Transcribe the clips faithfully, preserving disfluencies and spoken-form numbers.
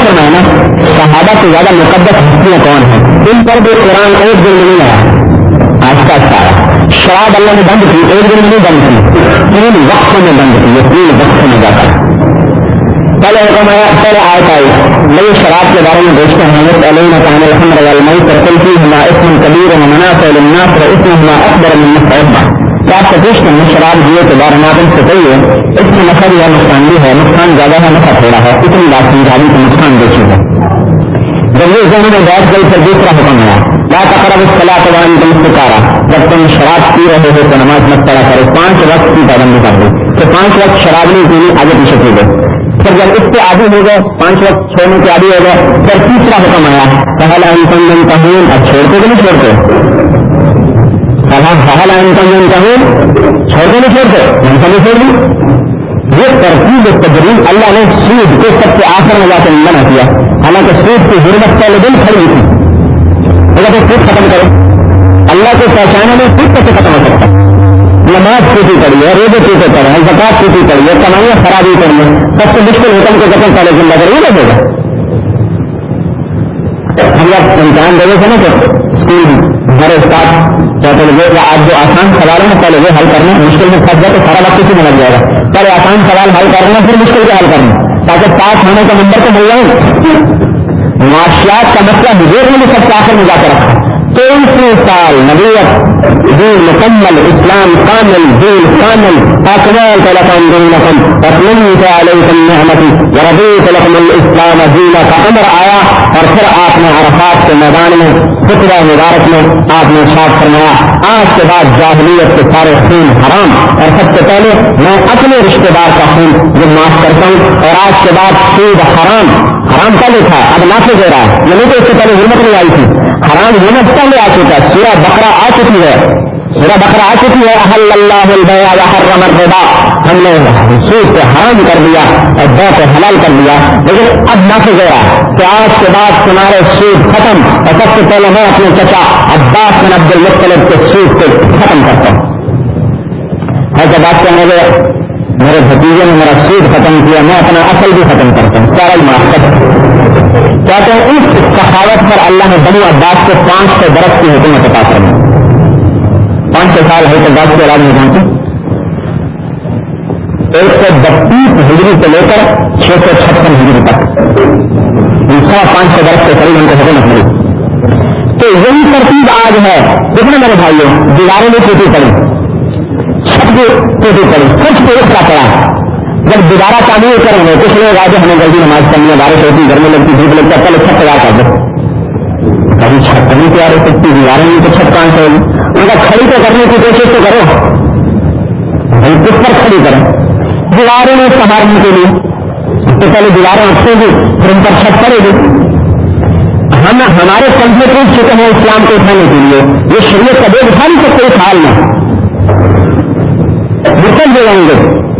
فرمایا نا صحابہ سے زیادہ مقدس ہستیاں کون ہیں، ان پر بھی قرآن ایک دن نہیں آیا، آہستہ آہستہ آیا. شراب اللہ نے بند کی، ایک دن میں نہیں بند کی، تین وقت میں بند کی، یہ تین وقت میں جاتا ہے. پہلے حکم آیا، پہلے آیت آئی نئی شراب کے بارے میں دیکھتے ہیں. علیہ تعالی الحمد للہ ترقی ہما اسم کبیر منافع للناس واسمهما اکبر من نفعهما. کیا آپ کو پوچھتے ہیں شراب دیے کے بارے میں آپ ان سے کہیے اس میں نفع یا نقصان بھی ہے، نقصان زیادہ ہے نفع تھوڑا ہے، اتنی بات سمجھا دی تو نقصان دیکھیے گا. جب یہ ذہن میں بیٹھ گئی پھر دوسرا حکم آیا لا تقربوا الصلاة وانتم سکارى، جب تم شراب پی رہے ہو تو نماز مت پڑھا کرو. پانچ وقت کی پابندی کر دو کہ پانچ وقت شراب نہیں پینی، آگے پیچھے پی دو. پھر جب اس سے عادی ہو گئے، پانچ وقت چھوڑنے کے عادی ہو گئے، پھر تیسرا حکم آیا فہل انتم منتهون، اب چھوڑتے کہ نہیں چھوڑتے؟ فہل انتم منتهون، چھوڑتے نہیں چھوڑتے؟ منتهون چھوڑ دی. یہ ترتیب تدریج اللہ نے سود کو سب سے آخر میں جا کے منع کیا، حالانکہ سود کی ضرورت پہلے دن کھڑی تھی. اگر تو سود ختم کرو، اللہ کو پہچانے میں سود کیسے ختم ہو سکتا؟ نماز کیسی پڑی ہے، روزے کیسے پڑے ہیں، زکات کیسی پڑی ہے، کمائیاں خرابی پڑی ہے، سب سے مشکل حکم کے قتل پہلے زندہ کریے نہ دے گا. ہم جب امتحان دے تھے نا تو اسکول ہمارے استاد کہتے لگے آج جو آسان سوال ہے پہلے وہ حل کرنا، مشکل میں پھنس جائے تو سارا وقت اسی میں لگ جائے گا. پہلے آسان سوال حل کرنا پھر مشکل کا حل کرنا تاکہ پاس ہونے کا نمبر تو مل جائے. معاشیات کا مسئلہ بزرگ نے سب سے آخر میں جا کے رکھا. تیئیس سال نبوت، دین مکمل، اسلام کامل، دین کامل، اکملت لکم دینکم واتممت علیکم نعمتی ورضیت لکم الاسلام دینا کا امر آیا. اور پھر آپ نے عرفات کے میدان میں خطبہ مبارک میں آپ نے ارشاد فرمایا آج کے بعد جاہلیت کے سارے خون حرام، اور سب سے پہلے میں اپنے رشتے دار کا خون جو معاف کرتا ہوں، اور آج کے بعد سود حرام. حرام کا لکھا اب نافذ ہو رہا ہے، یہ نہیں تو اس سے پہلے حرمت نہیں آئی تھی، حرام ہونا پہلے آ چکا ہے. سورہ بقرہ آ چکی ہے، سورہ بقرہ آ چکی ہے احل اللہ البیع وحرم الربا، ہم نے سود کو حرام کر دیا اور بیع کو حلال کر دیا. لیکن اب نافذ ہو رہا ہے کہ آج کے بعد تمہارے سود ختم، اور سب سے پہلے میں اپنے چچا عباس بن عبد المطلب کے سود کو ختم کرتا ہوں. ایسا بات کہنے لگے میرے بھتیجے نے میرا سود ختم کیا، میں اپنا اصل بھی ختم کرتا ہوں، سارا ہی معاف کرتا ہوں. کہتے ہیں اس سخاوت پر اللہ نے بنو عباس کو پانچ سو برس کی حکومت عطا فرمائی. پانچ سو سال ہے تو بات کے علاج میں جانتے ایک سو بتیس ہجری سے لے کر چھ سو چھپن ہجری تک سوا پانچ سو برس کے قریب ان کو حکومت ملی. تو یہی ترتیب آج ہے. دیکھنا میرے بھائیوں، دیواروں میں ٹوٹی پڑی، چھت بھی ٹوٹی پڑی، کچھ بھی اٹھا پڑا. جب دوبارہ تعمیر کریں گے کچھ لوگ آج ہمیں جلدی نماز پڑھنی ہے، بارش ہوتی، گرمی لگتی، دھوپ لگتا ہے، پہلے چھت تیار کر دو. کبھی چھت نہیں تیار ہو سکتی، دیواریں نہیں تو چھت کہاں سے ہوگی؟ ان کا کھڑی تو کرنے کی کوشش تو کرو، ہم کس پر کھڑی کریں؟ دیواروں میں سنبھالنے کے لیے تو پہلے دیواریں اٹھیں گی پھر ان پر چھت پڑے گی. ہم ہمارے سمجھے ٹوٹ چکے ہیں اسلام کو اٹھانے کے لیے، یہ شریعت کا دیکھ اٹھا نہیں سکتے. اس حال میں مرتد ہو جائیں گے.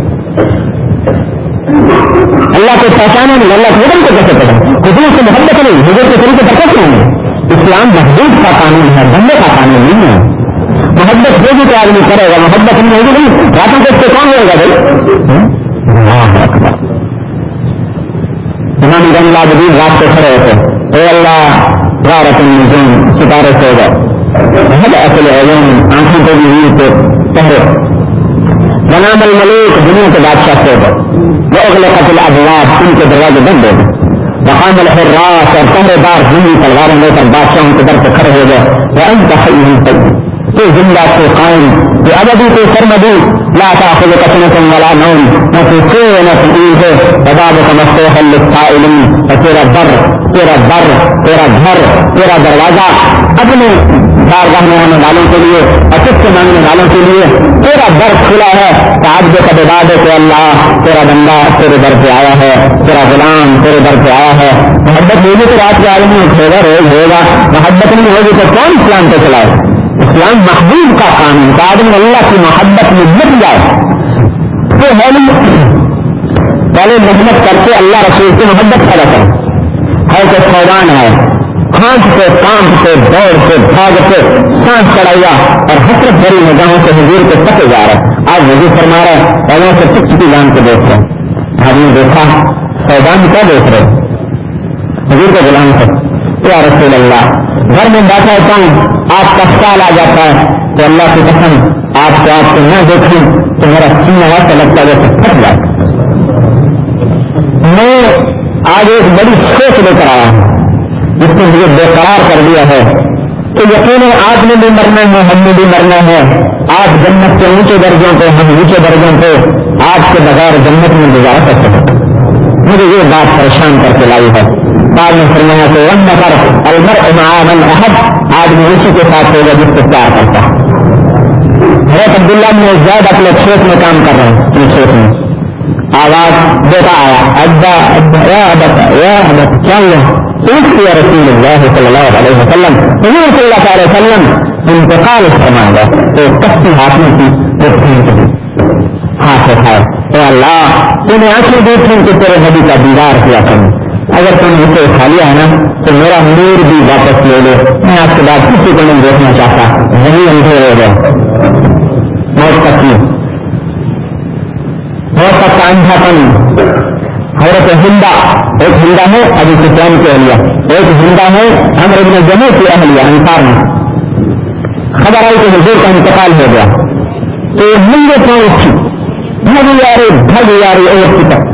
اللہ کو پہچانا نہیں، اللہ کے حکم کو کیسے پڑھیں؟ حضور سے محبت نہیں، حضور کے طریقے پر کیسے ہوں گے؟ اسلام محدود کا قانون ہے، بندے کا قانون نہیں ہے. محبت ہوگی تو آدمی کرے گا، محبت نہیں ہوگی نہیں. راتوں کو اس سے کون ہوگا بھائی؟ امام زین العابدین رات کو کھڑے ہوتے، اے اللہ غارت النجوم، ستارے سو گئے، بہت اصل علوم آنکھوں کو بھی ہوئی تو پہرے. بنام الملوک، دنیا کے بادشاہ سو گئے، وہ اغلقت الابواب، ان کے دروازے بند ہو گئے. وقام الحراس، اور پہرے دار زمین تلواریں لے کر بادشاہوں کے در پہ کھڑے ہو گئے. وانت حی قیوم، تو زندہ تو قائم، جو ابدی تو سرمدی، لا تاخذک سنۃ ولا نوم، نہ تو سوئے نہ تو نیند ہے. بابک مفتوح للسائلین، اور تیرا در تیرا در تیرا گھر تیرا دروازہ اپنے بارگاہ میں آنے والوں کے لیے اور کس سے مانگنے والوں کے لیے تیرا در کھلا ہے. تعجب کا بعد ہے کہ اللہ تیرا بندہ تیرے در پہ آیا ہے، تیرا غلام تیرے در پہ آیا ہے. محبت ہوگی تو رات کے عالم میں اٹھے گا، روز ہوگا. محبت نہیں ہوگی تو کون اسلام پہ چلائے؟ اسلام محبوب کا قانون کا آدمی اللہ کی محبت میں مٹ جائے تو ہم پہلے محنت کر کے اللہ رسول کی محبت پیدا کریں. ہے کہ فوجان ہے، کھانچتے کانپتے دوڑتے بھاگتے سانس چڑھایا اور حسرت بھری نگاہوں سے حضور کے تکے جا رہے. آج حضور فرما رہے پہلے سے ٹک ٹکی جان کے دیکھ رہے. آپ نے دیکھا فوجان کیا دیکھ رہے؟ حضور کے غلام تھے. یا رسول اللہ گھر میں بیٹھا ہوتا ہوں آپ کا خیال آ جاتا ہے تو اللہ کی قسم آپ کو آپ کو نہ دیکھوں تو میرا سینہ ایسا لگتا ہے جیسے پھٹ جائے. میں آج ایک بڑی سوچ لے کر آیا ہوں جس نے مجھے بےقرار کر دیا ہے کہ یقیناً آپ نے بھی مرنا ہے ہم نے بھی مرنا ہے. آپ جنت کے اونچے درجوں پہ ہم اونچے درجوں پہ آپ کے بغیر جنت میں گزارا کرتے ہیں. مجھے یہ بات پریشان کر کے لائی ہے. بعد میں فرمایا کہ ون نفر المرء مع من احب آدمی اسی کے ساتھ ہوگا جس کو پیار کرتا ہے. حضرت عبداللہ میں زیادہ اپنے کھیت میں کام کر رہے ہیں. کھیت میں آواز بیٹا آیا ابا ابا یا ابا یا ابا کیا ہوا؟ یا رسول اللہ صلی اللہ علیہ وسلم حضور صلی اللہ علیہ وسلم انتقال فرما گا تو کشتی ہاتھ میں کی تو پھینک دی ہاتھ اٹھائے. اے اللہ تو نے آنکھیں دیکھیں کہ تیرے نبی کا دیدار کیا کروں. اگر تم نے اسے اٹھا لیا ہے نا تو میرا نور بھی واپس لے لو. میں آپ کے بعد کسی کو نہیں دیکھنا چاہتا. وہی اندھیرے ہو گئے موت تک نہیں موت تک کا اندھا پن. حضرت ہندا ایک ہندا ہے ابو سفیان کی اہلیہ ایک ہندا ہے عمرو بن جموح کی اہلیہ انصار میں. خبر آئی کہ حضور کا انتقال ہو گیا تو ملے پاؤں اٹھی بھگ یارے بھگ یارے اور کی تک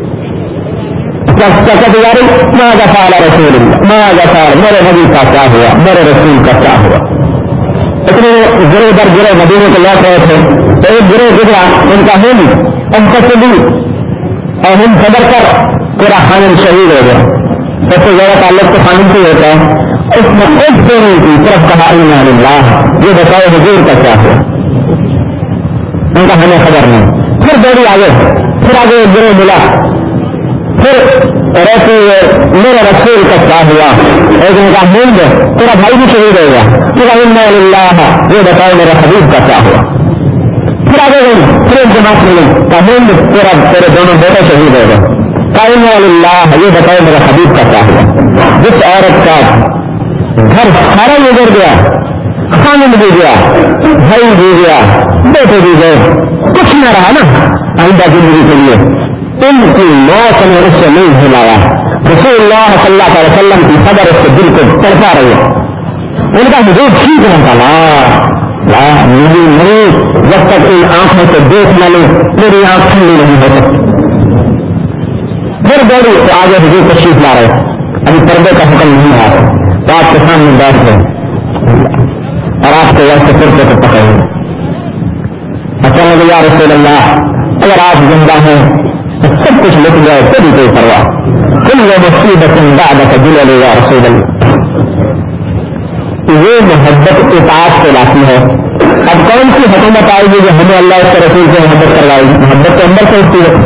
یاری ماں فعل رسول اللہ ماں فعل میرے نبی کا کیا ہوا میرے رسول کا کیا ہوا. اتنے گرے در گرے مدینے کو لوٹ رہے تھے تو ایک گرے گزرا ان کا ہند ان کا چلی اور ہند خبر کر پورا خانن شہید ہو گیا. سب سے زیادہ تعلق تو خانن سے ہوتا ہے. اس نے ایک سونے کی طرف کہا انا للہ یہ بتاؤ حضور کا کیا ہوا. ان کا ہمیں خبر نہیں. پھر دوڑی آگے پھر آگے ایک گرے ملا پھر رہتے ہوئے میرے رسول کا کیا ہوا. ایک ان کا ہند تیرا بھائی بھی شہید ہو گیا. پھر انا للہ یہ بتاؤ میرے حبیب کا کیا ہوا. پھر آگے گئی پھر ایک جماعت ملی کا ہند تیرا تیرے دونوں بیٹے شہید ہو گئے. انا للہ یہ بتاؤ میرے حبیب کا کیا ہوا. جس عورت کا گھر سارا گزر گیا خاند بھی گیا بھائی بھی گیا بیٹے بھی گئے کچھ نہ رہا نا آئندہ زندگی کے لیے ان کی موت نے اس سے نہیں بھلایا. رسول اللہ صلی اللہ علیہ وسلم کی خبر اس کے دل کو تڑپا رہی ہے. ان کا حضور ٹھیک نہ تھا لا لا میری نہیں جب تک ان آنکھوں سے دیکھ نہ لوں میری آنکھ ٹھنڈی نہیں ہو سکتی. پھر دوڑی تو آگے حضور تشریف لا رہے ابھی پردے کا حکم نہیں آیا تو آپ کے سامنے بیٹھ گئے اور آپ کو ویسے پردے کو پکڑ گئے. اچانک یا رسول اللہ اگر آپ زندہ ہیں تو سب کچھ لکھ جائے کبھی کوئی پرواہ کل وہ مصیبت بعدک جلل یا رسول اللہ. یہ محبت اطاعت سے لاتی ہے. اب کون سی حکومت آئے گی جو ہمیں اللہ کے رسول سے محبت کروائے گی. محبت تو اندر سے ہوتی ہے.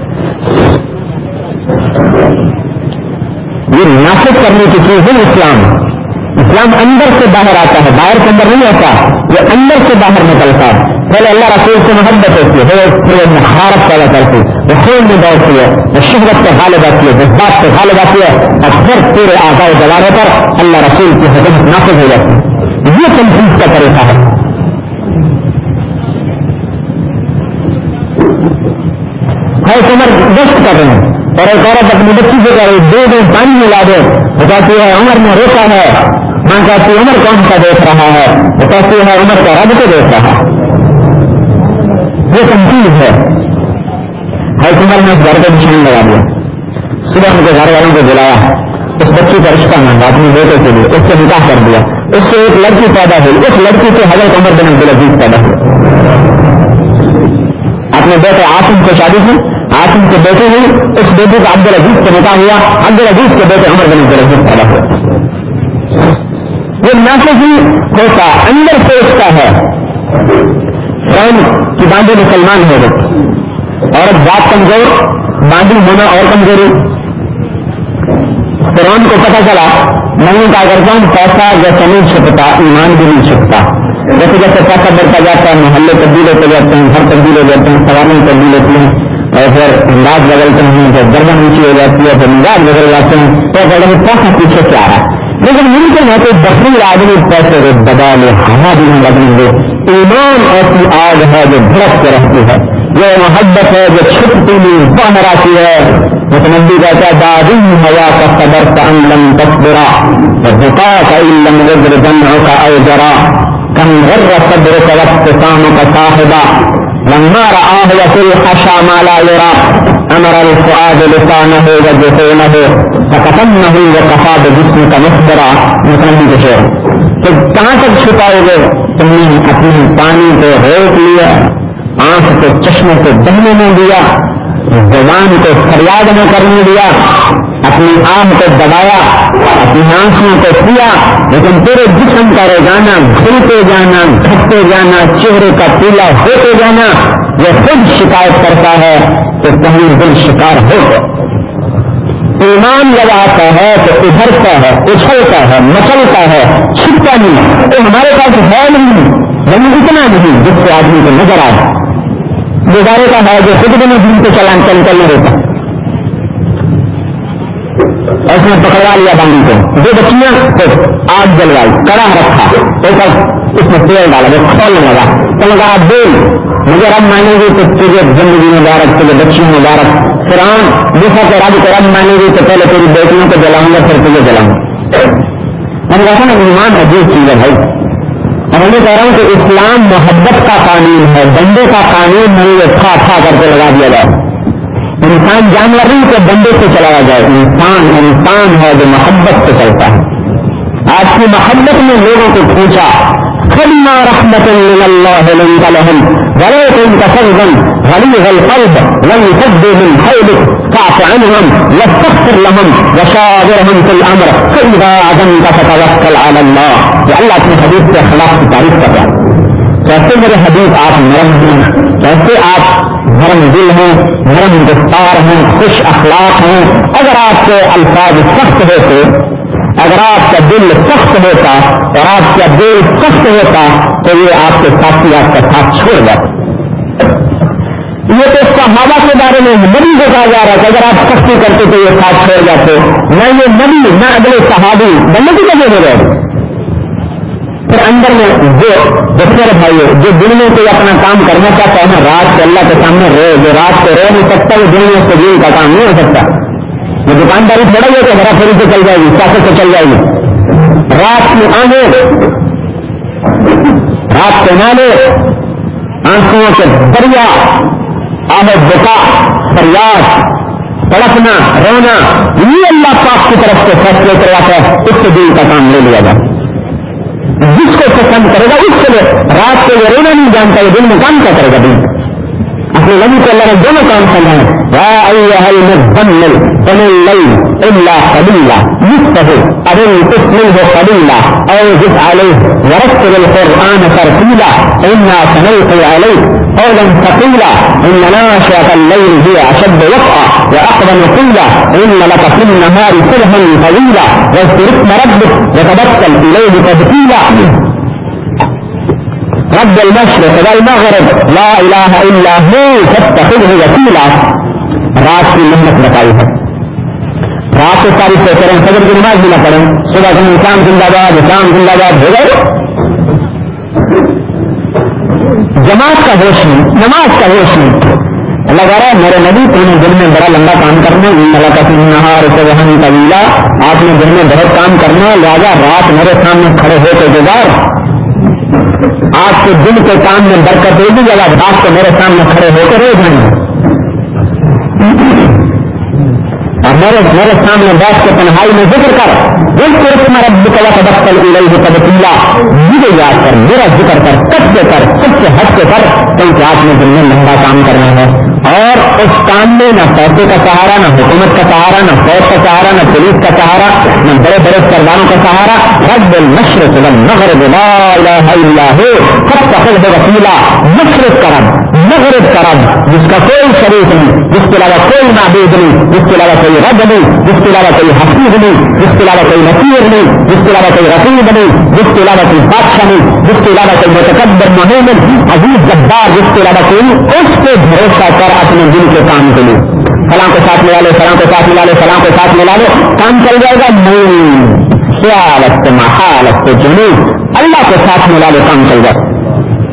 یہ نافذ کرنے کی چیز ہے اسلام. اسلام اندر سے باہر آتا ہے باہر سے اندر نہیں آتا. یہ اندر سے باہر نکلتا ہے. پہلے اللہ رسول سے محبت ہوتی ہے پھر مہارت پیدا کرتی ہے وہ خون میں دوڑتی ہے وہ شہرت سے غالب آتی ہے جذبات سے غالب آتی ہے اور پھر پورے آزاد جوارے پر اللہ رسول کی حکومت نافذ ہو جاتی ہے. یہ تنظیم کا طریقہ ہے. ہر عمر گشت کر رہے ہیں اور ایک عورت اپنی بچی سے کہہ رہی دو دن پانی ملا دے. وہ کہتی ہے عمر نے روکا ہے. ماں کہتی ہے عمر کون سا دیکھ رہا ہے. وہ کہتی ہے عمر کا رب کو دیکھ رہا ہے. یہ تنقید ہے. ہر عمر نے اس گھر کو نشان لگا دیا. صبح ان کے گھر والوں کو بلایا اس بچی کا رشتہ مانگا اپنے بیٹے کے لیے اس سے نکاح کر دیا. اس سے ایک لڑکی پیدا ہوئی. اس لڑکی سے حضرت عمر بن عبدالعزیز پیدا ہوئی. اپنے بیٹے عاصم سے شادی کی عاصم کے بیٹے ہوئی. اس بیٹے کا عبدالعزیز سے نکاح ہوا. عبدالعزیز کے بیٹے عمر بن عبدالعزیز پیدا ہوئے. یہ نافذ ہی ہوتا اندر سے اس کا ہے. فرعون کی باندھی مسلمان ہو گئی. عورت ذات کمزور باندھی ہونا اور کمزوری. فرعون کو پتہ چلا میں کیا کرتا ہوں پیسہ جیسا نہیں چھپتا ایمان بھی نہیں چھپتا. جیسے جیسے پیسہ بڑھتا جاتا ہے محلے تبدیل ہوتے جاتے ہیں گھر تبدیل ہو جاتے ہیں سواریں تبدیل ہوتی ہیں اور پھر انداز بدلتے ہیں جب گردن نیچی ہو جاتی ہے پھر مزاج بدل جاتے ہیں تو پیسہ پیچھے سے آ رہا ہے. لیکن ممکن ہے کہ بخری آدمی پیسے کو بدالے ہوا بھی نہیں بدلیں گے. ایمان ایسی آگ ہے جو بھڑک کے رہتی ہے. یہ محبت ہے جو چھپتی نہیں وہ مراتی ہے. متنبی کہتا ہے دادی حیا کا صبر کا لم تصبرا بتا کا علم وزر جمع کا اوجرا کم غر صبر کا وقت کام کا صاحبہ لما رآه يقول خشى ما لا يرى امر الفؤاد لسانه وجفونه فكتمه وكفى بجسمك مخبرا. متنبی کے شعر. تو کہاں تک چھپاؤ گے؟ تم نے اپنی پانی کو روک لیا، آنکھ کو چشمے کو بہنے نہ دیا، زبان کو فریاد نہ کرنے دیا، اپنی آنکھ کو دبایا، اپنی آنکھوں کو پیا، لیکن پورے جسم کا روزانہ گھلتے جانا، گھٹتے جانا، چہرے کا پیلا ہوتے جانا، یہ خود شکایت کرتا ہے کہ کہیں دل شکار ہو. ایمان لگاتا ہے تو ابھرتا ہے، اچھلتا ہے، مچلتا ہے، چھپتا نہیں. تو ہمارے پاس ہے نہیں، یعنی اتنا نہیں جس سے آدمی کو نظر آئے. گزارے کا ہے جو خود بھی نہیں دن کو چلان چل چلنے دیتا. اس نے پکڑوا لیا باندھی کو، دو بچیاں تو آگ جلوائی، کڑا رکھا، ایک اس میں تیل ڈالا، وہ کھولنے لگا تو لگا بول مجھے رب مانے گی تو تجھے زندگی مبارک، تجھے بچیوں مبارک. فرعون موسیٰ کے رب کو رب مانے گی تو پہلے تیری بیٹیوں کو جلاؤں گا پھر تجھے جلاؤں گا. میں نے کہا نا ایمان عجیب چیز ہے بھائی. اور میں کہہ رہا ہوں کہ اسلام محبت کا قانون ہے، بندے کا قانون نہیں. یہ تھا تھا کر کے لگا دیا جائے. انسان جانور نہیں کہ بندے سے چلایا جائے. انسان انسان ہے جو محبت سے چلتا ہے. آج کی محبت میں لوگوں کو پوچھا فبما رحمة من الله لنت لهم ولو كنت فظا غليظ القلب لانفضوا من حولك فاعف عنهم واستغفر لهم وشاورهم في الامر فاذا عزمت فتوكل على الله. یہ اللہ کی حدیث کے خلاف کی تعریف کرتا ہے. کیسے میرے حبیب آپ نرم ہیں، کیسے آپ نرم دل ہیں، نرم گفتار ہیں، خوش اخلاق ہیں. اگر آپ کے الفاظ سخت ہوتے، اگر آپ کا دل سخت ہوتا اور آپ کا دل سخت ہوتا تو یہ آپ کے ساتھی آپ کا ساتھ چھوڑ جاتے. یہ تو صحابہ کے بارے میں نبی کو کہا جا رہا ہے کہ اگر آپ سختی کرتے تو یہ ساتھ چھوڑ جاتے. نہ یہ نبی نہ اگلے صحابی بننے کی وجہ ہو رہے. پھر اندر میں جو دشمن بھائی جو دل میں کوئی اپنا کام کرنا چاہتا ہے نا، رات کو اللہ کے سامنے رو، جو رات کو رو نہیں سکتا وہ دل میں سے دل کا کام نہیں ہو سکتا. یہ دکانداری تھوڑا ہی ہے کہ بڑا پھوڑی سے چل جائے گی، سیاست سے چل جائے گی. رات کی آنکھیں، رات کے نالے، آنکھوں کے دریا، آہ بکا، فریاد، تڑپنا، رونا، یہ اللہ پاک کی طرف سے فیصلے کرواتا ہے. اس سے دل کا کام لے لیا جائے. جس کو پسند کرے گا اس سے رات کو یہ رونا نہیں جانتا، یہ دن میں کام کیا کرے گا. دن اپنے نبی کو اللہ نے دونوں کام سمجھائے. یا ایھا المزمل قم الليل الا قليلا نصفه او انقص منه قليلا او زد عليه ورتل القرآن ترتيلا انا سنلقي عليك قولا ثقيلا ان ناشئة الليل هي اشد وطئا واقوم قيلا ان لك في النهار سبحا طويلا واذكر اسم ربك وتبتل اليه تبتيلا. رب المشرق والمغرب لا الہ الا ہو فاتخذہ وکیلا. رات کی محنت بتائی ہے. رات کو ساری سے کریں، فجر کی نماز بھی نہ پڑھیں، صبح سے شام زندہ باد، شام زندہ باد ہو گئے. جماعت کا ہوش نہیں، نماز کا ہوش نہیں. اللہ کہہ رہا ہے میرے نبی تم نے دن میں بڑا لمبا کام کرنا، اللہ کا نہار سبحا طویلا، آپ نے دن میں بہت کام کرنا، لہٰذا رات میرے سامنے کھڑے ہو کے گزار. آپ کے دن کے کام میں برکت دے دی جب آپ رات کو میرے سامنے کھڑے ہو کے رہ جائیں اور میرے میرے سامنے بیٹھ کے تنہائی میں ذکر کر. رب کا تبتل الیہ تبتیلا، مجھے یاد کر، میرا ذکر کر، کب سے کر، کب سے ہٹ کے کر، کیونکہ آپ نے دن میں لمبا کام کرنا ہے. اور اس کام میں نہ پیسے کا سہارا، نہ حکومت کا سہارا، نہ فوج کا سہارا، نہ پولیس کا سہارا، نہ بڑے بڑے سرداروں کا سہارا. رب المشرق والمغرب لا الہ الا ہو فاتخذہ وکیلا. مشرق کا رب، مغرب کا رب، جس کا کوئی شریک نہیں، جس کے علاوہ کوئی معبود نہیں، جس کے علاوہ کوئی رب نہیں، جس کے علاوہ کوئی حفیظ نہیں، جس کے علاوہ کوئی نصیر نہیں، جس کے علاوہ کوئی رقیب نہیں، جس کے علاوہ کوئی بادشاہ نہیں، جس کے علاوہ کوئی متکبر مہیمن عزیز جبار، جس کے علاوہ کوئی، اس پہ بھروسہ کر اپنے دل کے کام کے لیے. فلاں کو ساتھ ملا لے، فلاں کو ساتھ ملا لے، فلاں کو ساتھ ملا لے، کام چل جائے گا نہیں. خیالت محالت جنوب، اللہ کو ساتھ ملا لے، کام چل جائے.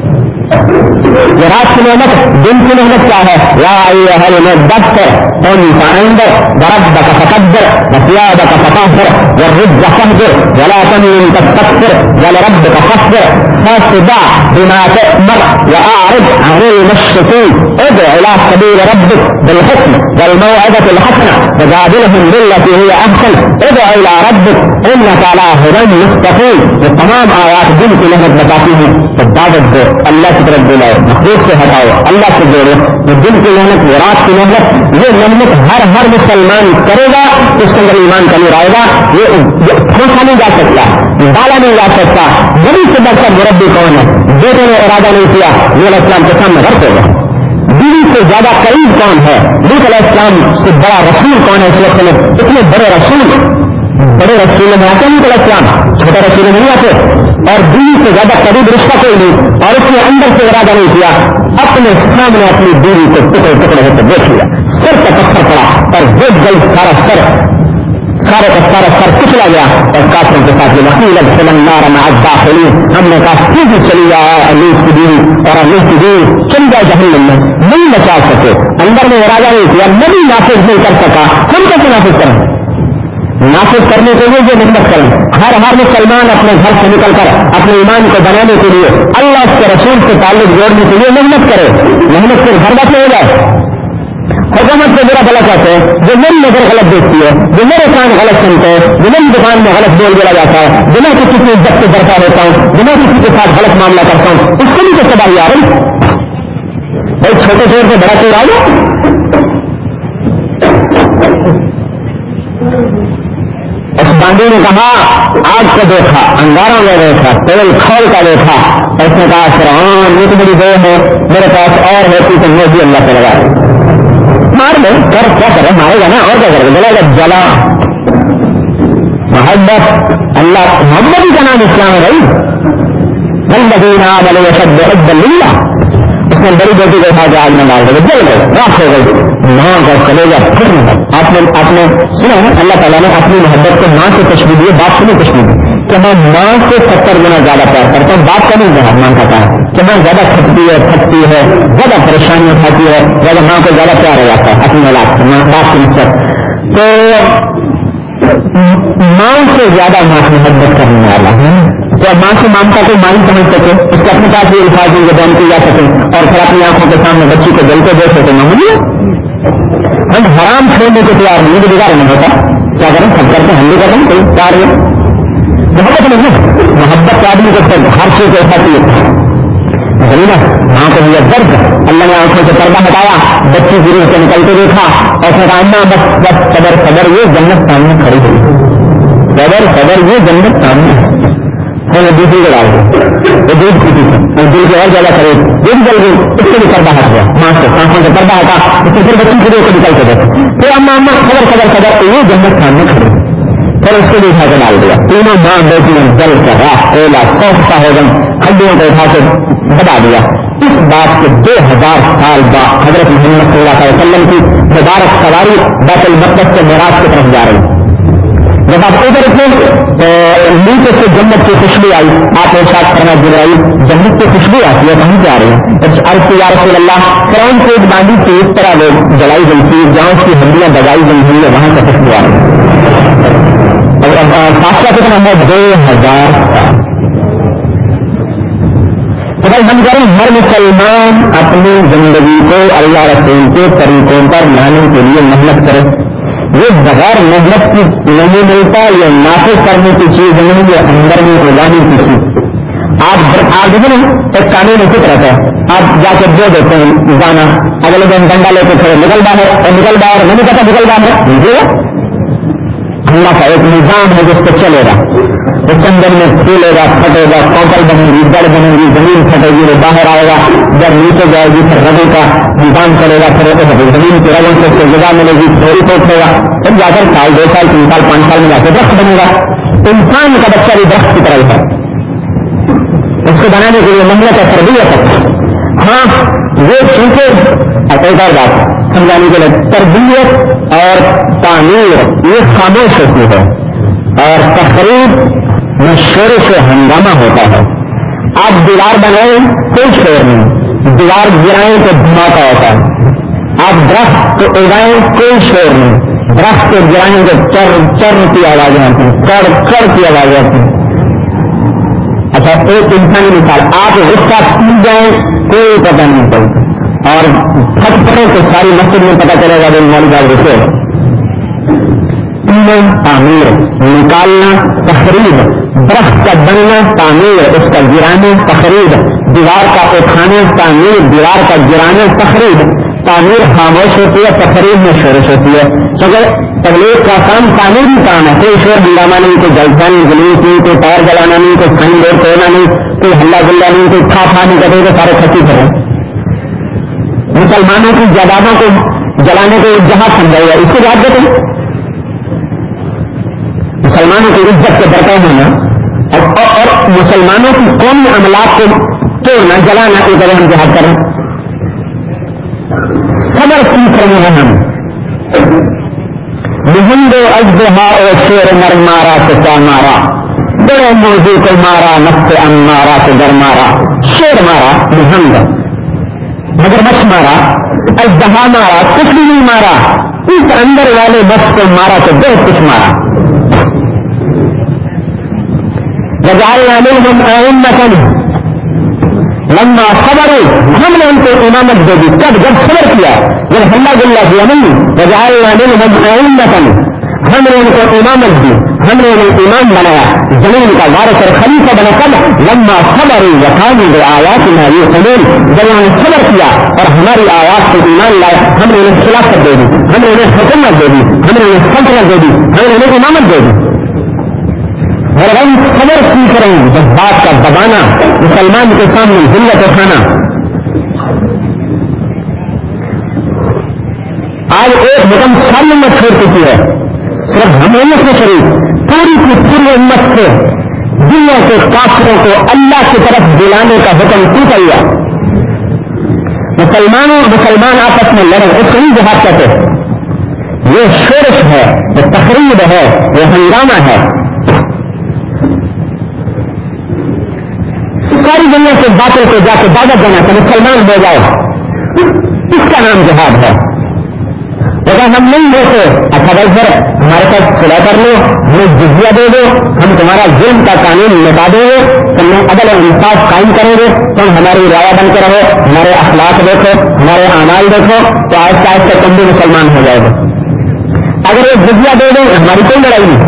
یہ رات کی نعمت دن کی نعمت کیا ہے؟ یا ایھا المدثر قم فانذر وربک فکبر وثیابک فطہر والرجز فاہجر ولا تمنن تستکثر ولربک فاصبر فاصدع بما تؤمر واعرض عن المشرکین ادع الى سبیل ربک بالحکم والموعظة الحسنة وجادلهم بالتي هي احسن ادع الى ربک انک علی ھدی مستقیم. یہ تمام آیات دن کی نعمت بتاتی ہیں تو دعوت دو، اللہ کی طرف بلاؤ، مخلوق سے ہٹاؤ، اللہ سے جوڑو. یہ دن کی نعمت، یہ رات کی نعمت، یہ نعمت ہر ہر مسلمان کرے گا اس کے اندر ایمان کا نور آئے گا. یہ پھونسا نہیں جا سکتا، ڈالا نہیں جا سکتا. نبی سے بڑھ کر مربی کون ہے؟ بیٹے نے ارادہ نہیں کیا یہ علیہ السلام کے سامنے گھر پہ گیا. بیوی سے زیادہ قریب کون ہے؟ لوط علیہ السلام سے بڑا رسول کون ہے اس وقت میں؟ اتنے بڑے رسول بڑے رسول میں آتے ہیں علیہ السلام، چھوٹے رسول نہیں آتے. اور بیوی سے زیادہ قریب رشتہ کوئی نہیں، اور اس نے اندر سے ارادہ نہیں کیا، اپنے سامنے اپنی بیوی کو ٹکڑے ٹکڑے ہوتے دیکھ لیا، سر کا پتھر پڑا اور وہ گئی، سارا سر سارے کا سارا سر کچلا گیا اور کافروں کے ساتھ ہم نے کہا سیدھی چلی جائے لوط کی بیوی اور لوط کی بیوی چلی جائے جہنم میں، نہیں بچا سکے. اندر میں ارادہ نہیں کیا، نبی نافذ نہیں کر سکا، ہم کیسے نافذ کریں؟ نافذ کرنے کے لیے یہ محنت کریں. ہر ہر مسلمان اپنے گھر سے نکل کر اپنے ایمان کو بنانے کے لیے، اللہ کے رسول سے تعلق جوڑنے کے لیے محنت کرے. محنت سے گھر بیٹھے ہو جائے. حکومت سے میرا غلط آتے ہیں، جو میری نظر غلط دیکھتی ہے، جو میرے کان غلط سنتے ہیں، جو میری دکان میں غلط بول بولا جاتا ہے، بنا کسی کی عزت سے برتا رہتا ہوں، بنا کسی کے ساتھ غلط معاملہ کرتا ہوں، اس کو بھی تو تباہی آ رہی. ایک چھوٹے چور سے بڑا چور آ گیا. اس باندھی نے کہا آگ کو دیکھا، انگاروں میں دیکھا، تیل کھول کا دیکھا، اس نے کہا فرعون یہ تو میری دو ہے، میرے پاس اور ہوتی تو میں بھی اللہ کو لگا مار لے. کر کیا کرے؟ مارے گا نا، اور کیا کرے؟ جلا گا جلا. محبت اللہ، محبت کا نام اسلام ہے بھائی. الذین آمنوا اشد حبا للہ. اس نے بڑی بیٹی کو اٹھا کے آگ میں ڈال دے، جل گئے، راکھ ہو گئی. ماں کا کلیجہ پھٹ گیا. آپ نے آپ نے سنا ہے اللہ تعالیٰ نے اپنی محبت کو ماں سے تشبیہ دی، باپ سے نہیں تشبیہ دی کہ میں ماں سے ستر گنا زیادہ پیار کرتا ہوں. باپ کا نہیں کہا، ماں کا کہا کہ ماں زیادہ کھٹتی ہے، تھکتی ہے، زیادہ پریشانی اٹھاتی ہے، زیادہ ماں کو زیادہ پیار ہو جاتا ہے اپنی اولاد سے، ماں باپ کی نسبت. تو ماں سے زیادہ ماں سے محبت کرنے والا ہے. تو ماں سے مامتا کو ماں سمجھ سکے، اس کے اپنے پاس بھی الفاظ میں بیان کی جا سکے اور پھر اپنی آنکھوں کے سامنے بچی کو جلتے دیکھے تو معمولی ہے. ہم حرام چھوڑنے کو تیار نہیں، تو بگاڑ نہیں ہوتا. کیا کریں؟ سب کرتے ہم بھی کریں، کوئی پیار نہیں. محبت نہیں ہے، محبت آدمی کو ہر چیز کو اٹھاتی ہے. ماں کو یہ درد، اللہ نے آنکھوں سے پردہ ہٹایا، بچی گرو سے نکلتے دیکھا اور سامنا بس بس صبر صبر یہ جنت سامنے کھڑی ہوئی، صبر صبر یہ جنت سامنے ہے. دوسری کو ڈال دو، وہ دودھ پیتی تھی، اور دل کے اور زیادہ کرے دودھ جل گئی، اس سے بھی پردہ ہٹ گیا. ماں سے آنکھوں سے پردہ ہٹا، اس سے پھر بچی گرو کو نکلتے دیکھا، پھر اما اما خبر خبر خبر یہ جنت سامنے کھڑی، پھر اس کو بھی اٹھا کے ڈال دیا. تینوں ماں بیٹی نے جل کر راہ کوئلہ سوکھتا ہو گئی، ہڈیوں کو اٹھا کے دبا دیا. اس بات کے دو ہزار سال بعد حضرت محمد صلی اللہ علیہ وسلم کی مبارک سواری بیت المقدس سے معراج کی طرف جا رہی. جب آپ ادھر تھے تو نیچے سے جنت کی خوشبو آئی. آپ ارشاد کرنا جبرائیل جنت کی خوشبو آتی ہے، کہیں سے آ رہی ہے؟ عرض کی یا رسول اللہ، فرعون کی ایک باندھی تھی اس طرح وہ جلائی گئی تھی جہاں اس کی ہڈیاں دبائی گئی ہوئی ہے، وہاں سے خوشبو آ رہی ہے. فاصلہ کتنا ہے؟ دو ہزار سال. تو بھائی ہم کریں ہر مسلمان اپنی زندگی کو اللہ رسول کے طریقوں پر لانے کے لیے محنت کرے. یہ بغیر محنت کی نہیں ملتا، یہ نافذ کرنے کی چیز نہیں، یہ اندر میں اگانے کی چیز. آپ آپ دیکھیں ایک قانون اسی طرح ہے، آپ جا کے دے دیتے ہیں جانا، اگلے دن ڈنڈا لے کے کھڑے نکل باہر اور نکل باہر نہیں پتا نکل باہر. اللہ کا ایک نظام ہے جس پہ چلے گا، وہ چندن میں پھولے گا، پھٹے گا، کوکل بنے گی، جڑ بنے گی، زمین پھٹے گی، وہ باہر آئے گا، جب نیچے جائے گی پھر رگوں کا نظام چلے گا، پھر زمین کے رگوں سے جگہ ملے گی، تھوڑی تو اٹھے گا، پھر جا کر سال دو سال تین سال پانچ سال میں جا کے درخت بنے گا. انسان کا بچہ بھی درخت کی طرح ہے، اس کو بنانے کے لیے محنت ہے، تربیت ہے. ہاں وہ چونکہ ایک اور بات سمجھانے کے لیے، تربیت اور تعمیر یہ خاموش ہوتی ہے اور تقریب میں شور سے ہنگامہ ہوتا ہے. آپ دیوار بنائیں کوئی شور نہیں، دیوار گرائیں تو دھماکہ ہوتا ہے، آپ درخت کو اگائیں کوئی شور نہیں، درخت کو گرائیں تو چر چر کی آوازیں آتی ہیں، کڑ کڑ کی آوازیں آتی ہیں۔ اچھا ایک انسانی مثال، آپ غصہ پی جائیں کوئی پتہ نہیں چلتا، اور پھٹ پڑے تو ساری مسجد میں پتہ چلے گا جو مولوی صاحب غصے ہو۔ تعمیر، نکالنا تخریب، درخت کا بننا تعمیر، اس کا گرانا تخریب، دیوار کا اٹھانا تعمیر، دیوار کا گرانا تخریب۔ تعمیر خاموش ہوتی ہے، تخریب میں شورش ہوتی ہے، اگر تبلیغ کا کام تعمیر ہی کام ہے، کوئی شور ہنگامہ نہیں، کوئی جلسہ نہیں، جلوس نہیں، کوئی ٹائر جلانا نہیں، کوئی سائن بورڈ توڑنا نہیں، کوئی ہلا گلا نہیں، کوئی کھا کھا نہیں کرے تو سارے کھٹی کریں۔ مسلمانوں کی جائیدادوں کو جلانے کو جہاد سمجھائے گا، اس کو جہاد دیتے ہیں۔ مسلمانوں کی عزت کے برقع ہونا اور, اور, اور مسلمانوں کی قومی عملات کو توڑنا جلانا ایک اگر ہم جہاد کریں، صبر سیکھ رہے ہیں ہم۔ مہند و اجدہا و شیر نر مارا تو کیا مارا، بڑے موضوع کو مارا نفس امارا تو گر مارا۔ شیر مارا مہند مگر مچھ مارا، اجدہا مارا کچھ بھی نہیں مارا، اس اندر والے نفس کو مارا تو بہت کچھ مارا۔ وجعلنا منهم أئمة لما صبروا، ہم نے ان کو امامت دے دی، کب جب صبر کیا، جب ہلا گلا کیا نہیں۔ وجعلنا منهم أئمة، ہم نے ان کو امامت دی، ہم نے انہیں امام بنایا، زمین کا وارث اور خلیفہ بنا کر لما صبروا وكانوا بآياتنا يوقنون، جب انہوں نے صبر کیا اور ہماری آیات سے ایمان لائے، ہم نے انہیں خلافت دے دی، ہم نے انہیں حکومت دے دی، ہم نے انہیں سلطنت دے دی، ہم نے انہیں امامت دے دی۔ اور ہم خبر سیکھ رہے ہیں جذبات کا دبانا، مسلمان کے سامنے ذلت اٹھانا۔ آج ایک حکم ساری امت چھوڑ چکی ہے، صرف ہم امت میں شریف پوری کی پوری امت سے دنیا کے کافروں کو اللہ کی طرف دلانے کا حکم ٹوٹا ہوا۔ مسلمانوں مسلمان آپس میں لڑے، اس کو نہیں جہاد کہتے، یہ شورش ہے، یہ تقریب ہے، یہ ہنگامہ ہے۔ ساری دنیا سے باطل کو جا کے دعوت دینا کہ مسلمان ہو جاؤ، اس کا نام جہاد ہے۔ اگر ہم نہیں ہوتے، اچھا بھائی پھر ہمارے ساتھ صلح کر لو، ہمیں جزیہ دے دو، ہم تمہارا ظلم کا قانون مٹا دیں گے، تم عدل و انصاف قائم کریں گے، تم ہماری رعایا بن کے رہو، ہمارے اخلاق دیکھو، ہمارے اعمال دیکھو، تو آہستہ آہستہ تم بھی مسلمان ہو جائے گا۔ اگر یہ جزیہ دے دیں ہماری کوئی لڑائی نہیں،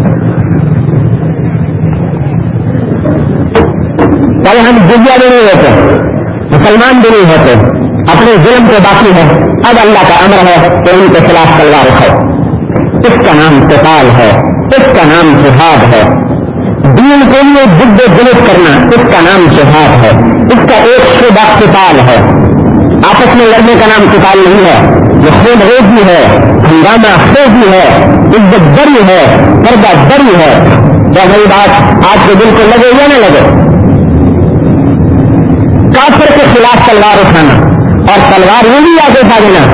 پہلے ہم جزیہ بھی نہیں ہوتے، مسلمان بھی نہیں ہوتے، اپنے ظلم کے باقی ہے، اب اللہ کا امر ہے کہ ان کے خلاف تلوار اٹھاؤ۔ اس کا نام قتال ہے، اس کا نام جہاد ہے۔ دین کے لیے جد و جہد کرنا، اس کا نام جہاد ہے، اس کا ایک شعبہ قتال ہے۔ آپس میں لڑنے کا نام قتال نہیں ہے، یہ خون ریزی ہے، ہنگامہ خیزی ہے، عزت بری ہے، پردہ بری ہے۔ کیا بھائی بات آپ کے دل کو لگے یا نہ لگے، کافر کے خلاف تلوار اٹھانا اور تلوار یہ بھی آگے بھاگنا،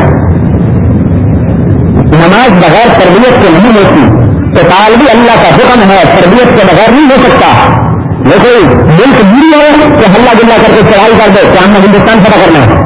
نماز بغیر تربیت کے نہیں ہوتی، قتال بھی اللہ کا حکم ہے، تربیت کے بغیر نہیں ہو سکتا۔ یہ کوئی ملک بھی ہے کہ ہلا گلا کر کے چڑھائی کر دے کہ ہم نے ہندوستان فتح کرنا ہے۔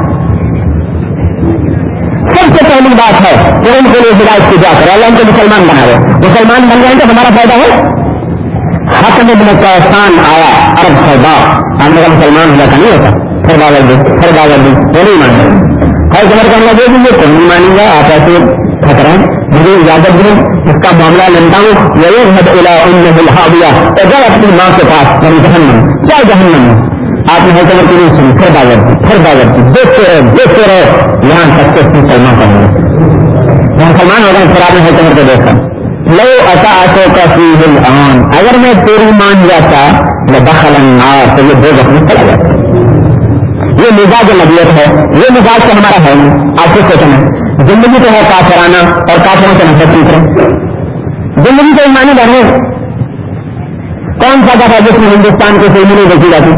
سب سے پہلی بات ہے کہ ان کے لیے ہدایت کی جا کر اللہ ان کو مسلمان بنا دے، مسلمان بن جائیں تو ہمارا فائدہ ہے۔ حاتم بن قیسان آیا عرب سودا، ہم نے مسلمان ہوا کا نہیں ہوتا، پھر باور دی پھر باور دی وہ نہیں مان رہے، ہر جمر کا دے دیجیے کوئی نہیں مانیں گا، آپ ایسے خطرہ مجھے اجازت دیں اس کا معاملہ لیتا ہوں۔ یہ حد الحاویہ اگر اپنی ماں کے پاس یعنی جہنم کیا جہنم میں آپ نے ہر جمر کی نہیں سنی، پھر باور دی پھر باور دی دیکھتے رہے دیکھتے رہے یہاں تک کہ اس میں کلمہ پڑھ گئے، مسلمان ہو گئے۔ پھر آپ نے ہر جمر کو دیکھا، لو اطاعتو کا فیہ الآن، اگر میں تیری مان جاتا لدخل النار، تو یہ دو زخم چلا جاتا۔ یہ مزاج نبیت ہے، یہ مزاج تو ہمارا ہے نہیں۔ آپ کو سوچنا زندگی تو ہے کافرانہ اور کافروں سے نفرت کی طرح، زندگی تو ایمانی بڑھے، کون سا دفعہ جس میں ہندوستان کو فلمیں نہیں دیکھی جاتی،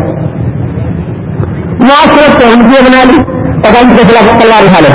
معاشرت کو ہم کی بنا لی اور ان کے خلاف تلوار اٹھا لے۔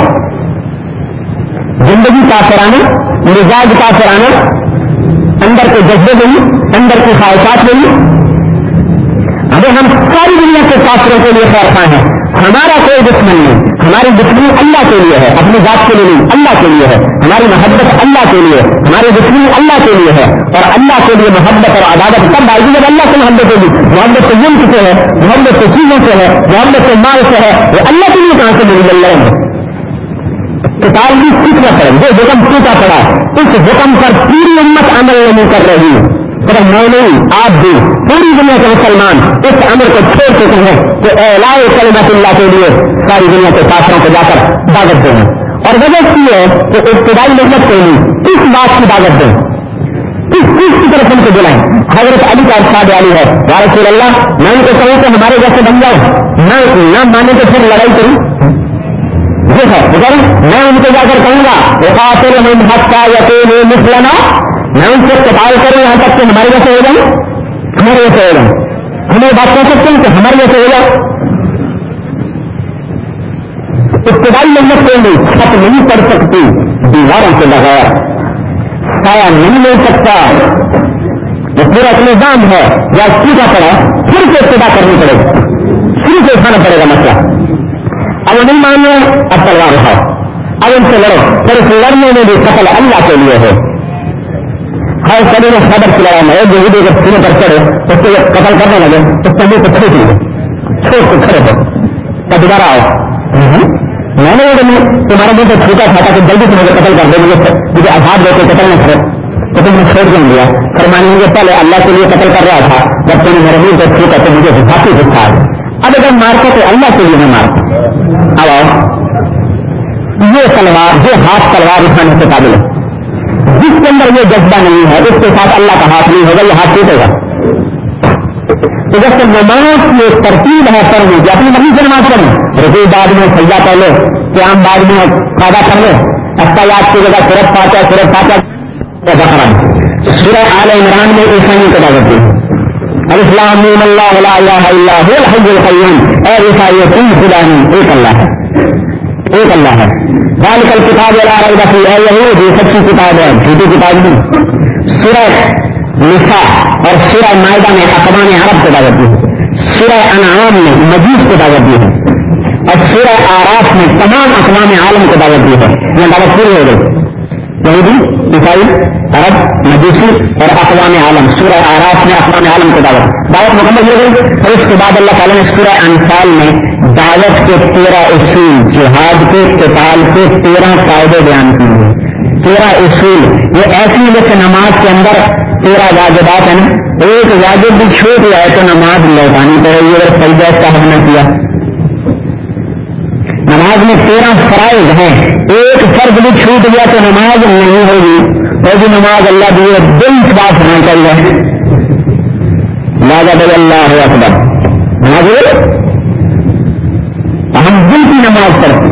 زندگی کافرانہ، مزاج کافرانہ، اندر کے جذبے نہیں، اندر کی خواہشات نہیں، جو ہم ساری دنیا کے کافروں کے لیے خیر خواہ ہیں. ہمارا کوئی دشمن نہیں, ہماری دشمنی اللہ کے لیے ہے, اپنی ذات کے لیے نہیں, اللہ کے لیے ہے. ہماری محبت اللہ کے لیے, ہماری دشمنی اللہ کے لیے ہے. اور اللہ کے لیے محبت اور عداوت تب آئے گی جب اللہ سے محبت ہوگی. محبت تو ظلم سے ہے, محبت تو چیزوں سے ہے, محبت تو مال سے ہے, وہ اللہ کے لیے کہاں سے مل رہے ہیں. کتاب بھی سیکھنا پڑے, جو حکم ٹوٹا پڑا اس حکم پر پوری امت عمل نہیں کر رہی ہے. صرف میں نہیں, آپ بھی, پوری دنیا کے مسلمان اس امر کو چھوڑ چکے ہیں کہ اعلاء کلمت اللہ کے لیے ساری دنیا کے کافروں کو جا کر دعوت دیں. اور وجہ یہ ہے کہ ابتدائی محنت کے لیے اس بات کی دعوت دیں, اس چیز کی طرف ان کو بلائیں. حضرت علی کا ارشاد علی ہے, یا رسول اللہ میں ان کو کہوں کہ ہمارے جیسے بن جاؤ, نہ نہ مانے تو پھر لڑائی کروں. یہ ہے میں ان کو جا کر کہوں گا وقاتل من حتى يكونوا مثلنا, میں ان سے قتال کروں یہاں تک کہ ہمارے جیسے ہو جائیں, ہمارے جیسے ہو جائیں. ہمیں بات کہہ سکتے ہیں کہ ہمارے جیسے ہو جائے. ابتدائی محنت کے لیے چھت نہیں پڑ سکتی دیواروں کے بغیر, سایہ نہیں لے سکتا. یہ پورا ایک نظام ہے, یا سیدھا پڑا پھر سے ابتدا کرنی پڑے گی, پھر سے اٹھانا پڑے گا مسئلہ. اب وہ نہیں مان رہے, اب تلوار اٹھاؤ, اب ان سے لڑو. پھر اس لڑنے میں بھی قتل اللہ کے لیے ہے. ہر کبھی نے صدر کی لڑائی میں جو ہدے کے سینے پر چڑھے اس کو جب قتل کرنے لگے اس کو منہ کو چھوٹ لیے, چھوٹ کے کھڑے ہو تب دوبارہ آؤ. میں نے تمہارے منہ کو چھوٹا تھا کہ جلدی تمہیں قتل کر دے, مجھے مجھے آزاد دے کے قتل نہ کرے, تو تم نے چھوڑ کیوں دیا. فرمانے مجھے پہلے اللہ کے لیے قتل کر رہا تھا, جب تم نے میرے منہ کو چھوٹا تو مجھے ذاتی دکھا. اب اگر مارتے تو اللہ کے لیے نہ مارتے. اب آؤ, یہ تلوار, یہ ہاتھ تلوار اٹھانے سے قابل ہے. جس کے اندر یہ جذبہ نہیں ہے اس کے ساتھ اللہ کا ہاتھ نہیں ہوگا, یہ ہاتھ ٹوٹے گا. تو جب تک نماز کی ایک ترتیب ہے پڑھنے کی, اپنی مرضی سے نماز پڑھیں, رکوع بعد میں, سجدہ پہلے, قیام بعد میں, قاعدہ کر لیں, احتیاط کی جگہ سورۃ فاتحہ, سورۃ فاتحہ بقرہ. سورہ آل عمران میں عیسائیوں کو دعوت دی, الف لام میم اللہ لا الہ الا هو الحی القیوم, اے عیسائیوں تم خدا نہیں, ایک اللہ ہے, ایک اللہ ہے. ذالک الکتاب لا ریب فیہ, اے یہود یہ سچی کتاب ہے, جھوٹی کتاب نہیں. سورہ نساء اور سورہ مائدہ میں اقوام عرب کو دعوت دی ہے, سورہ انعام میں مجوس کو دعوت دی ہے, اور سورہ آراف میں تمام اقوام عالم کو دعوت دی ہے. یہ دعوت پوری ہو گئی, یہودی, عیسائی, عرب, مجوسی اور اقوام عالم. سورہ آراف میں اقوام عالم کو دعوت دعوت مکمل ہو گئی. اور اس کے بعد اللہ تعالیٰ نے سورہ انفال میں دعوت کے تیرہ اصول, جہاد کے, قتال کے تیرہ قاعدے بیان کیے ہیں. تیرہ اصول یہ ایسی جیسے نماز کے اندر تیرہ واجبات ہیں نا, ایک واجب بھی چھوٹ جائے تو نماز لوٹانی پڑے گی اگر سجدہ صاحب نہ کیا. نماز میں تیرہ فرائض ہیں, ایک فرض بھی چھوٹ گیا تو نماز نہیں ہوگی. اور بھی نماز اللہ دیے دل بات ہونا چاہیے. لاجب اللہ اکبر, نماز ہم دل کی نماز پڑھتے.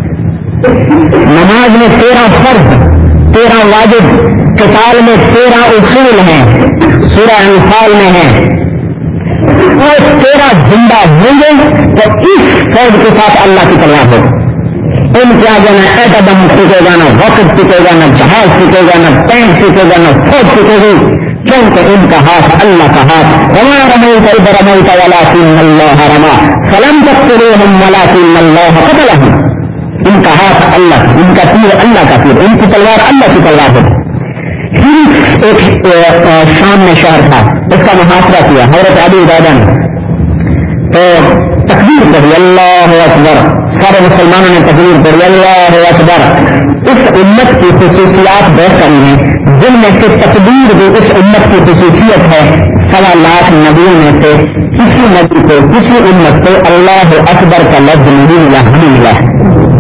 نماز میں تیرہ فرض, تیرہ واجب, قتال میں تیرہ اصول ہیں, سورہ انفال میں ہیں. وہ تیرہ زندہ ہوں گے تو اس فوج کے ساتھ اللہ کی تلوار ہوگی. ان کے آگے نہ ایٹم ٹکے گا, نہ وقت ٹکے گا, نہ جہاز ٹکے گا, نہ ٹینک ٹکے گا, نہ فوج ٹکے گی, کیونکہ ان کا ہاتھ اللہ کا ہاتھ. وما رمیت اذ رمیت ولکن اللہ رمی فلم تقتلوهم ولکن اللہ قتلهم. ان کا ہاتھ اللہ, ان کا تیر اللہ کا تیر, ان کی تلوار اللہ کی تلوار ہے. ایک شام میں شہر تھا, اس کا محاصرہ کیا حضرت ابو عبیدہ نے, تو تکبیر پڑھی اللہ اکبر, سارے مسلمانوں نے تکبیر پڑھی اللہ اکبر. اس امت کی خصوصیات بہت ساری ہیں, جن میں سے تکبیر بھی اس امت کی خصوصیت ہے. سوا لاکھ نبیوں میں سے کسی نبی کو, کسی امت کو اللہ اکبر کا لفظ نہیں ملا, ہمیں ملا ہے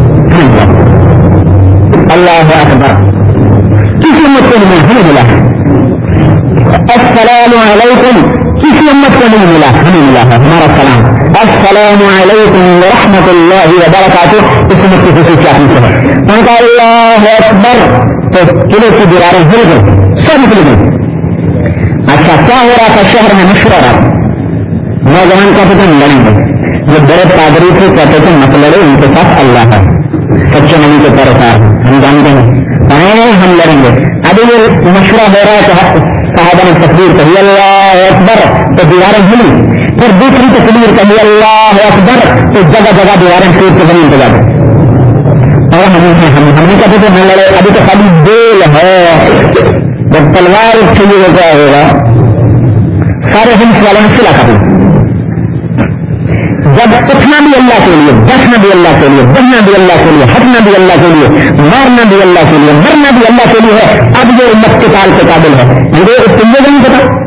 اللہ اکبر. کسی امت کو نہیں ملا ہے. السلام علیکم کسی امت کو نہیں ملا, ہمیں ملا ہے ہمارا سلام. السلام علیکم ورحمۃ اللہ وبرکاتہ اس امت کی خصوصیات میں ہے. ان کا اللہ اکبر تو قلعے کی دیواریں ہل گئی, سب ہل گئی. اچھا کیا ہو رہا تھا شہر میں مشورہ, نوجوان کہتے تھے لڑیں گے, جو بڑے پادری تھے کہتے تھے مت لڑے, ان کے ساتھ اللہ ہے, سچے نبی کے پیروکار ہم جانتے ہیں, ہم لڑیں گے. ابھی یہ مشورہ ہو رہا ہے تو صحابہ نے تکبیر کہی اللہ اکبر تو دیواریں ہلی, پھر دوسری تکبیر کہی اللہ اکبر تو جگہ جگہ دیواریں ٹوٹ کے زمین پہ جاتے اور ہم ہم ہم نے کہتے تھے نہ لڑے ابھی تو خالی بیل ہے جب تلوار اٹھے گی تو کیا ہوگا سارے ہنس والوں نے کھلا کھا جب اٹھنا بھی اللہ کے لیے بیٹھنا بھی اللہ کے لیے بڑھنا بھی اللہ کے لیے ہٹنا بھی اللہ کے لیے مارنا بھی اللہ کے لیے مرنا بھی اللہ کے لیے ہے اب یہ امت کے تال کے قابل ہے مجھے اس کو نہیں پتا